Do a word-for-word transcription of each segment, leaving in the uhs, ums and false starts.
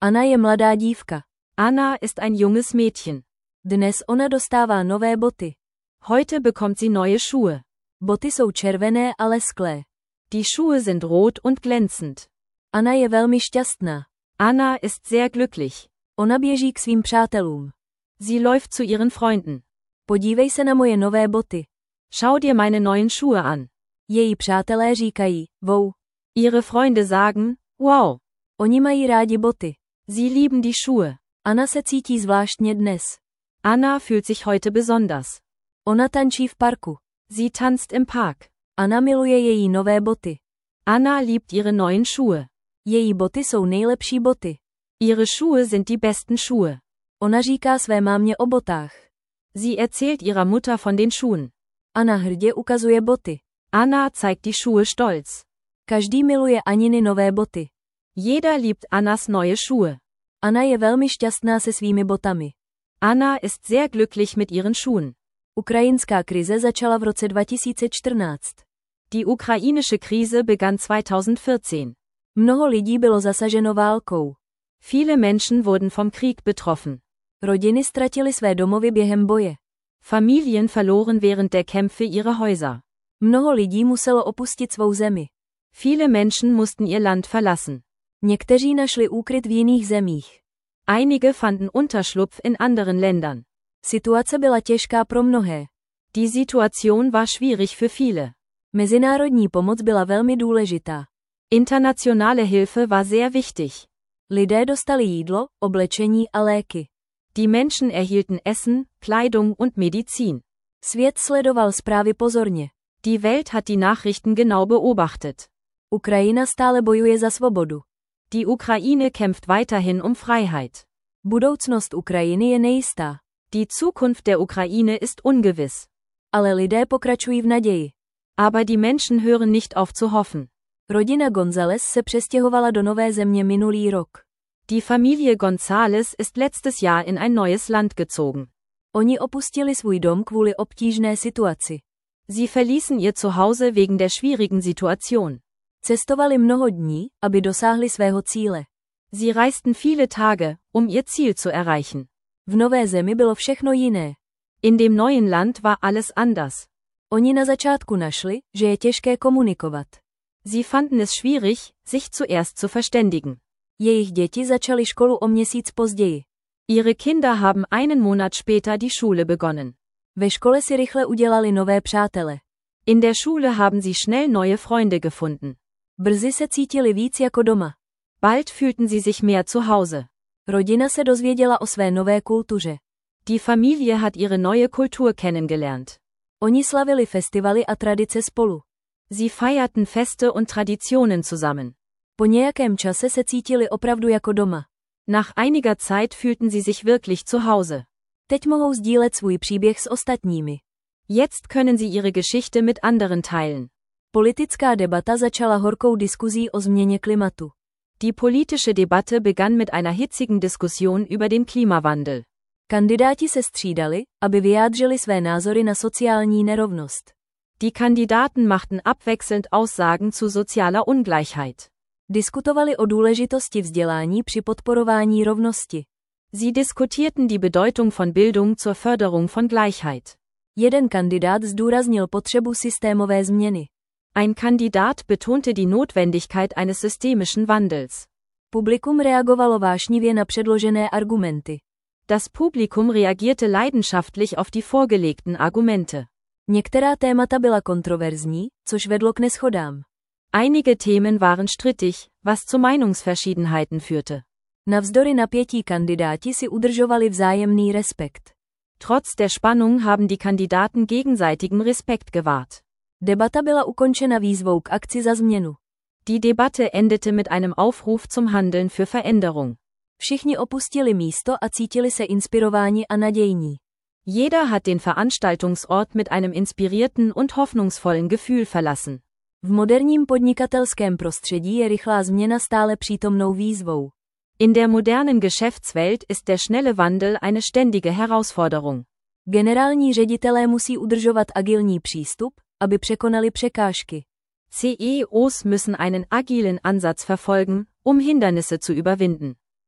Anna je mladá dívka. Anna ist ein junges Mädchen. Dnes ona dostává nové boty. Heute bekommt sie neue Schuhe. Boty jsou červené a lesklé. Die Schuhe sind rot und glänzend. Anna je velmi šťastná. Anna ist sehr glücklich. Ona běží k svým přátelům. Sie läuft zu ihren Freunden. Podívej se na moje nové boty. Schau dir meine neuen Schuhe an. Její přátelé říkají, wow. Ihre Freunde sagen, wow. Oni mají rádi boty. Sie lieben die Schuhe. Anna se cítí zvláštně dnes. Anna fühlt sich heute besonders. Ona tančí v parku. Sie tanzt im Park. Anna miluje její nové boty. Anna liebt ihre neuen Schuhe. Její boty jsou nejlepší boty. Ihre Schuhe sind die besten Schuhe. Ona říká své mámě o botách. Sie erzählt ihrer Mutter von den Schuhen. Anna hrdě ukazuje boty. Anna zeigt die Schuhe stolz. Každý miluje Aniny nové boty. Jeder liebt Annas neue Schuhe. Anna je velmi šťastná se svými botami. Anna ist sehr glücklich mit ihren Schuhen. Ukrajinská krize začala v roce dva tisíce čtrnáct. Die ukrainische Krise begann zweitausendvierzehn. Mnoho lidí bylo zasaženo válkou. Viele Menschen wurden vom Krieg betroffen. Rodiny ztratily své domovy během boje. Familien verloren während der Kämpfe ihre Häuser. Mnoho lidí muselo opustit svou zemi. Viele Menschen mussten ihr Land verlassen. Někteří našli úkryt v jiných zemích. Einige fanden Unterschlupf in anderen Ländern. Situace byla těžká pro mnohé. Die Situation war schwierig für viele. Mezinárodní pomoc byla velmi důležitá. Internationale Hilfe war sehr wichtig. Lidé dostali jídlo, oblečení a léky. Die Menschen erhielten Essen, Kleidung und Medizin. Svět sledoval zprávy pozorně. Die Welt hat die Nachrichten genau beobachtet. Ukrajina stále bojuje za svobodu. Die Ukraine kämpft weiterhin um Freiheit. Budoucnost Ukrajiny je nejistá. Die Zukunft der Ukraine ist ungewiss. Ale lidé pokračují v naději. Aber die Menschen hören nicht auf zu hoffen. Rodina González se přestěhovala do nové země minulý rok. Die Familie González ist letztes Jahr in ein neues Land gezogen. Oni opustili svůj dom kvůli obtížné situaci. Sie verließen ihr Zuhause wegen der schwierigen Situation. Cestovali mnoho dní, aby dosáhli svého cíle. Sie reisten viele Tage, um ihr Ziel zu erreichen. V nové zemi bylo všechno jiné. In dem neuen Land war alles anders. Oni na začátku našli, že je těžké komunikovat. Sie fanden es schwierig, sich zuerst zu verständigen. Jejich děti začaly školu o měsíc později. Ihre Kinder haben einen Monat später die Schule begonnen. Ve škole si rychle udělali nové přátele. In der Schule haben sie schnell neue Freunde gefunden. Brzy se cítili víc jako doma. Bald fühlten sie sich mehr zu Hause. Rodina se dozvěděla o své nové kultuře. Die Familie hat ihre neue Kultur kennengelernt. Oni slavili festivaly a tradice spolu. Sie feierten Feste und Traditionen zusammen. Po nějakém čase se cítili opravdu jako doma. Nach einiger Zeit fühlten sie sich wirklich zu Hause. Teď mohou sdílet svůj příběh s ostatními. Jetzt können sie ihre Geschichte mit anderen teilen. Politická debata začala horkou diskuzí o změně klimatu. Die politische Debatte begann mit einer hitzigen Diskussion über den Klimawandel. Kandidáti se střídali, aby vyjádřili své názory na sociální nerovnost. Die Kandidaten machten abwechselnd Aussagen zu sozialer Ungleichheit. Diskutovali o důležitosti vzdělání při podporování rovnosti. Sie diskutierten die Bedeutung von Bildung zur Förderung von Gleichheit. Jeden kandidát zdůraznil potřebu systémové změny. Ein Kandidat betonte die Notwendigkeit eines systemischen Wandels. Publikum reagovalo vášnivě na předložené argumenty. Das Publikum reagierte leidenschaftlich auf die vorgelegten Argumente. Některá témata byla kontroverzní, což vedlo k neshodám. Einige Themen waren strittig, was zu Meinungsverschiedenheiten führte. Navzdory napětí kandidáti si udržovali vzájemný respekt. Trotz der Spannung haben die Kandidaten gegenseitigen Respekt gewahrt. Debata byla ukončena výzvou k akci za změnu. Die Debatte endete mit einem Aufruf zum Handeln für Veränderung. Všichni opustili místo a cítili se inspirováni a nadějní. Jeder hat den Veranstaltungsort mit einem inspirierten und hoffnungsvollen Gefühl verlassen. V moderním podnikatelském prostředí je rychlá změna stále přítomnou výzvou. In der modernen Geschäftswelt ist der schnelle Wandel eine ständige Herausforderung. Generální ředitelé musí udržovat agilní přístup, aby překonali překážky. C E Os müssen einen agilen Ansatz verfolgen, um Hindernisse zu überwinden.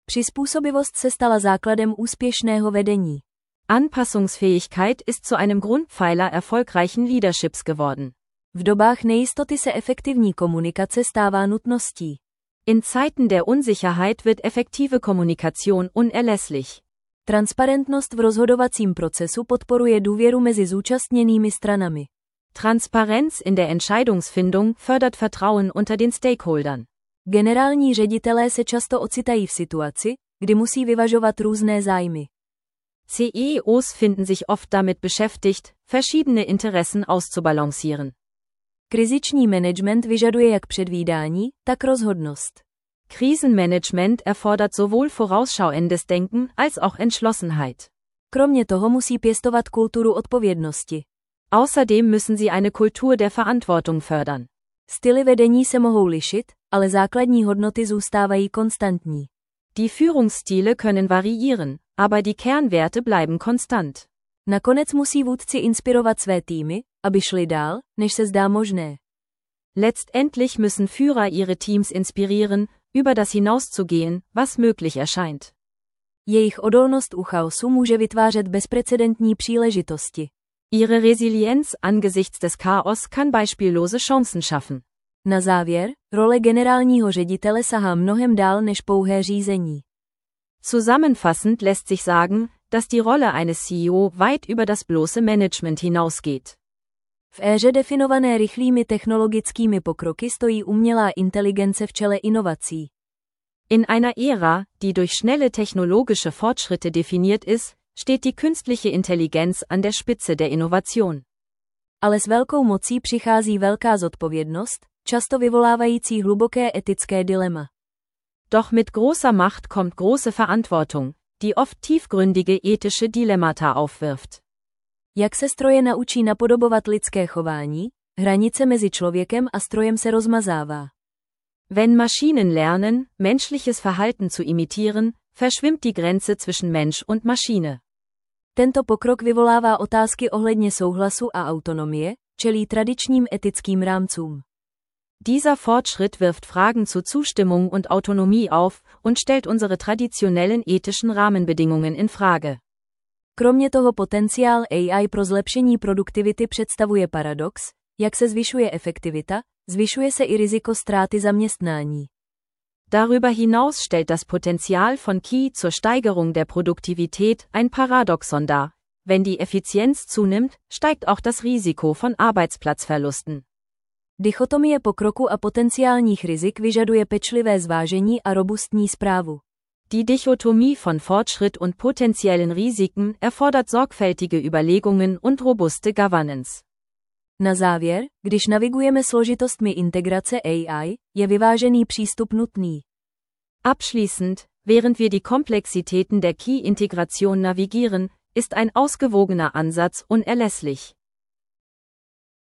Přizpůsobivost se stala základem úspěšného vedení. Anpassungsfähigkeit ist zu einem Grundpfeiler erfolgreichen Leaderships geworden. V dobách nejistoty se efektivní komunikace stává nutností. In Zeiten der Unsicherheit wird effektive Kommunikation unerlässlich. Transparentnost v rozhodovacím procesu podporuje důvěru mezi zúčastněnými stranami. Transparenz in der Entscheidungsfindung fördert Vertrauen unter den Stakeholdern. Generální ředitelé se často ocitají v situaci, kdy musí vyvažovat různé zájmy. C E Os finden sich oft damit beschäftigt, verschiedene Interessen auszubalancieren. Kriziční management vyžaduje jak předvídání, tak rozhodnost. Krisenmanagement erfordert sowohl vorausschauendes Denken als auch Entschlossenheit. Kromě toho musí pěstovat kulturu odpovědnosti. Außerdem müssen sie eine Kultur der Verantwortung fördern. Styly vedení se mohou lišit, ale základní hodnoty zůstávají konstantní. Die Führungsstile können variieren, aber die Kernwerte bleiben konstant. Nakonec musí vůdci inspirovat své týmy, aby šli dál, než se zdá možné. Letztendlich müssen Führer ihre Teams inspirieren, über das hinauszugehen, was möglich erscheint. Jejich odolnost u chaosu může vytvářet bezprecedentní příležitosti. Ihre Resilienz angesichts des Chaos kann beispiellose Chancen schaffen. Na závěr, role generálního ředitele sahá mnohem dál než pouhé řízení. Zusammenfassend lässt sich sagen, dass die Rolle eines C E O weit über das bloße Management hinausgeht. V éře definované rychlými technologickými pokroky stojí umělá inteligence v čele inovací. In einer Ära, die durch schnelle technologische Fortschritte definiert ist, steht die künstliche Intelligenz an der Spitze der Innovation. Ale s velkou mocí přichází velká zodpovědnost, často vyvolávající hluboké etické dilema. Doch mit großer Macht kommt große Verantwortung, die oft tiefgründige ethische Dilemmata aufwirft. Jak se stroje naučí napodobovat lidské chování, hranice mezi člověkem a strojem se rozmazává. Wenn Maschinen lernen, menschliches Verhalten zu imitieren, verschwimmt die Grenze zwischen Mensch und Maschine. Tento pokrok vyvolává otázky ohledně souhlasu a autonomie, čelí tradičním etickým rámcům. Dieser Fortschritt wirft Fragen zu Zustimmung und Autonomie auf und stellt unsere traditionellen ethischen Rahmenbedingungen in Frage. Kromě toho potenciál A I pro zlepšení produktivity představuje paradox, jak se zvyšuje efektivita, zvyšuje se i riziko ztráty zaměstnání. Darüber hinaus stellt das Potenzial von K I zur Steigerung der Produktivität ein Paradoxon dar. Wenn die Effizienz zunimmt, steigt auch das Risiko von Arbeitsplatzverlusten. Dichotomie pokroku a potenciálních rizik vyžaduje pečlivé zvážení a robustní správu. Die Dichotomie von Fortschritt und potenziellen Risiken erfordert sorgfältige Überlegungen und robuste Governance. Na závěr, když navigujeme složitostmi integrace A I, je vyvážený přístup nutný. Abschließend, während wir die Komplexitäten der K I-Integration navigieren, ist ein ausgewogener Ansatz unerlässlich.